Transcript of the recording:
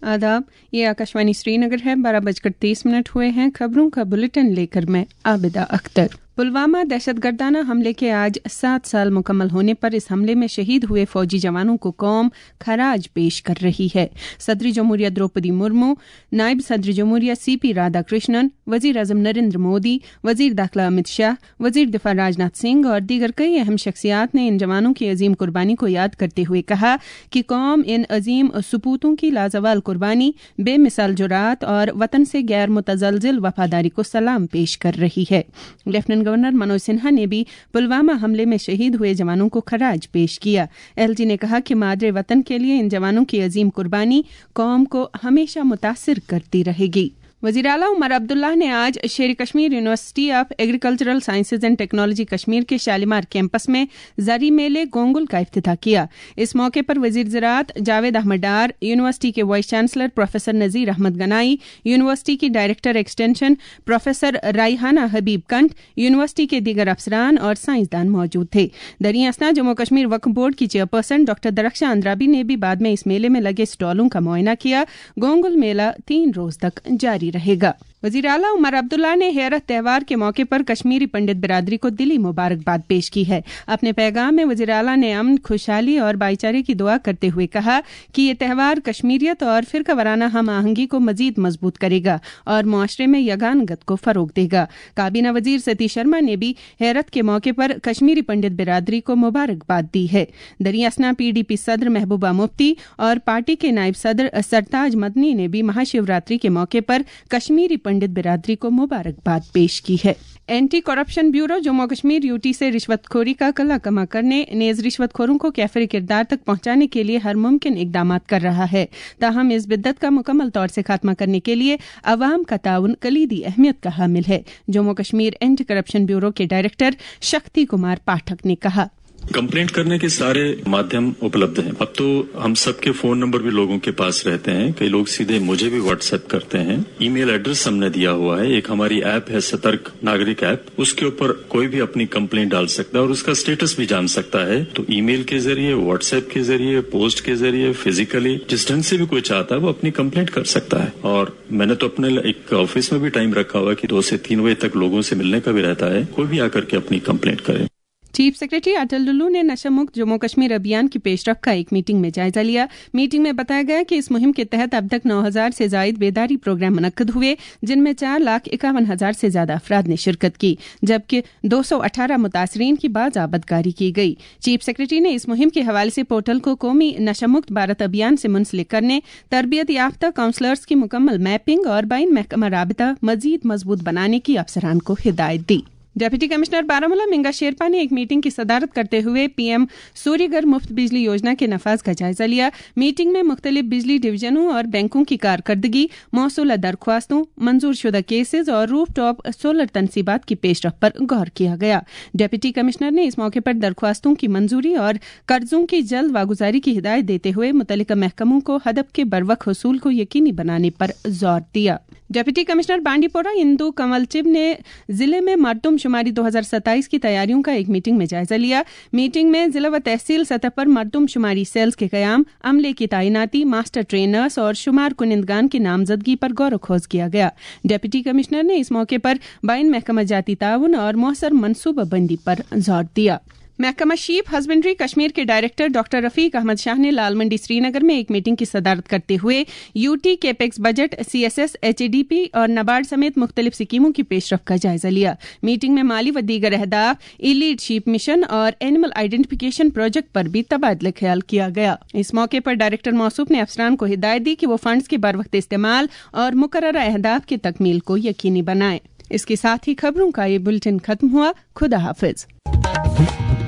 आदाब, ये आकाशवाणी श्रीनगर है। 12:23 हुए हैं। खबरों का बुलेटिन लेकर मैं आबिदा अख्तर। पुलवामा दहशतगर्दाना हमले के आज 7 साल मुकम्मल होने पर इस हमले में शहीद हुए फौजी जवानों को कौम खराज पेश कर रही है। सदर जमहूरिया द्रौपदी मुर्मू, नायब सदर जमहूरिया CP राधाकृष्णन, वजीर आजम नरेंद्र मोदी, वजीर दाखिला अमित शाह, वजीर दिफा राजनाथ सिंह और दीगर कई अहम शख्सियात ने इन जवानों की अजीम कुर्बानी को याद करते हुए कहा कि कौम इन अजीम सपूतों की लाजवाल कुर्बानी, बेमिसाल जुरात और वतन से गैर मुतजलजिल वफादारी को सलाम पेश कर रही है। लेफ्टिनेंट गवर्नर मनोज सिन्हा ने भी पुलवामा हमले में शहीद हुए जवानों को खराज पेश किया। LG ने कहा कि मादरे वतन के लिए इन जवानों की अजीम कुर्बानी कौम को हमेशा मुतासिर करती रहेगी। वज़ीर आला उमर अब्दुल्ला ने आज Sher Kashmir university of agricultural sciences and technology Kashmir के शालीमार कैंपस में ज़री मेले गोंगुल का इफ्तिताह किया। इस मौके पर वज़ीर ज़राअत जावेद अहमद डार, यूनिवर्सिटी के vice chancellor professor Nazir Ahmad Ganai, university की director extension professor Rayhana Habib Kanth, university के दीगर अफसरान और साइंसदान मौजूद थे। दरी असना जम्मू कश्मीर वक्फ बोर्ड की चेयरपर्सन डॉक्टर दरख्शा अंद्राबी ने भी बाद में इस मेले में लगे स्टॉलों का मुआयना किया। गोंगुल मेला 3 रोज तक जारी रहेगा। वज़ीर आला उमर अब्दुल्ला ने हेरत त्यौहार के मौके पर कश्मीरी पंडित बिरादरी को दिली मुबारकबाद पेश की है। अपने पैगाम में वज़ीर आला ने अमन, खुशहाली और भाईचारे की दुआ करते हुए कहा कि ये त्यौहार कश्मीरियत और फिरका वाराना हम आहंगी को मजीद मजबूत करेगा और मुआशरे में यगानगत को फरोग देगा। काबीना वजीर सतीश शर्मा ने भी हेरत के मौके पर कश्मीरी पंडित बिरादरी को मुबारकबाद दी है। दरियासना PDP सदर महबूबा मुफ्ती और पार्टी के नायब सदर सरताज मदनी ने भी महाशिवरात्रि के मौके पर कश्मीरी पंडित बिरादरी को मुबारकबाद पेश की है। Anti corruption bureau Jammu Kashmir UT से रिश्वतखोरी का कला कमा करने, नेज रिश्वतखोरों को कैफरे किरदार तक पहुंचाने के लिए हर मुमकिन इकदाम कर रहा है। ताहम इस बिद्दत का मुकम्मल तौर से खात्मा करने के लिए अवाम का ताउन कलीदी अहमियत का हामिल है। Jammu Kashmir anti corruption bureau के डायरेक्टर शक्ति कुमार पाठक ने कहा, कंप्लेंट करने के सारे माध्यम उपलब्ध हैं। अब तो हम सबके फोन नंबर भी लोगों के पास रहते हैं। कई लोग सीधे मुझे भी व्हाट्सएप करते हैं। ईमेल एड्रेस हमने दिया हुआ है। एक हमारी ऐप है सतर्क नागरिक ऐप, उसके ऊपर कोई भी अपनी कंप्लेंट डाल सकता है और उसका स्टेटस भी जान सकता है। तो ईमेल के जरिए, व्हाट्सएप के जरिए, पोस्ट के जरिए, फिजिकली जिस ढंग से भी कोई चाहता है वो अपनी कंप्लेंट कर सकता है। और मैंने तो अपने एक ऑफिस में भी टाइम रखा हुआ है कि 2 से 3 बजे तक लोगों से मिलने का भी रहता है। कोई भी आकर के अपनी कंप्लेंट करे। चीफ सेक्रेटरी अटल डुल्लू ने नशा मुक्त जम्मू कश्मीर अभियान की पेशरफ का एक मीटिंग में जायजा लिया। मीटिंग में बताया गया कि इस मुहिम के तहत अब तक 9,000 से जायद बेदारी प्रोग्राम मुनक्कद हुए, जिनमें 4,51,000 से ज्यादा अफराद ने शिरकत की, जबकि 218 मुतासरीन की बाज़ाबतकारी की गई। चीफ सेक्रेटरी ने इस मुहिम के हवाले से पोर्टल को कौमी नशा मुक्त भारत अभियान से मुंसलिक करने, तरबियत याफ्ता काउंसलर्स की मुकम्मल मैपिंग और बैन महकमा राबिता मजीद मजबूत बनाने की अफसरान को हिदायत दी। डिप्टी कमिश्नर बारामूला मिंगा शेरपा ने एक मीटिंग की सदारत करते हुए PM सूर्यघर मुफ्त बिजली योजना के नफाज का जायजा लिया। मीटिंग में मुख्तलिफ बिजली डिवीजनों और बैंकों की कारकर्दगी, मौसूला दरख्वास्तों, मंजूर शुदा केसेज और रूफ टॉप सोलर तनसीबात की पेशरफ पर गौर किया गया। डिप्टी कमिश्नर ने इस मौके पर दरख्वास्तों की मंजूरी और कर्जों की जल्द वागुजारी की हिदायत देते हुए मुतल्लिका महकमों को हदफ के बरवक्त हसूल को यकीनी बनाने पर जोर दिया। डिप्टी कमिश्नर बांडीपोरा इंदू कंवलचिब ने जिले में मरदम शुमारी 2027 की तैयारियों का एक मीटिंग में जायजा लिया। मीटिंग में जिला व तहसील सतह पर मरदम शुमारी सेल्स के कयाम, अमले की तैनाती, मास्टर ट्रेनर्स और शुमार कुनिंदगान की नामजदगी पर गौर खोज किया गया। डिप्टी कमिश्नर ने इस मौके पर बैन महकमा जाती ताउन और मौसर मनसूबाबंदी पर जोर दिया। महकमा शीप हस्बेंड्री कश्मीर के डायरेक्टर डॉक्टर रफीक अहमद शाह ने लाल मंडी श्रीनगर में एक मीटिंग की सदारत करते हुए UT capex budget, CSS, HADP और नाबार्ड समेत मुख्तलिफ स्कीमों की पेशरफ का जायजा लिया। मीटिंग में माली व दीगर अहदाफ, इलीड शीप मिशन और एनिमल आइडेंटिफिकेशन प्रोजेक्ट पर भी तबादला ख्याल किया गया। इस मौके पर डायरेक्टर मौसूफ ने अफसरान को हिदायत दी कि वो फंड्स के बरवक्त इस्तेमाल और मुकर्ररा अहदाफ की तकमील को यकीनी बनाएं। इसके साथ ही खबरों का ये बुलेटिन खत्म हुआ। खुदा हाफिज।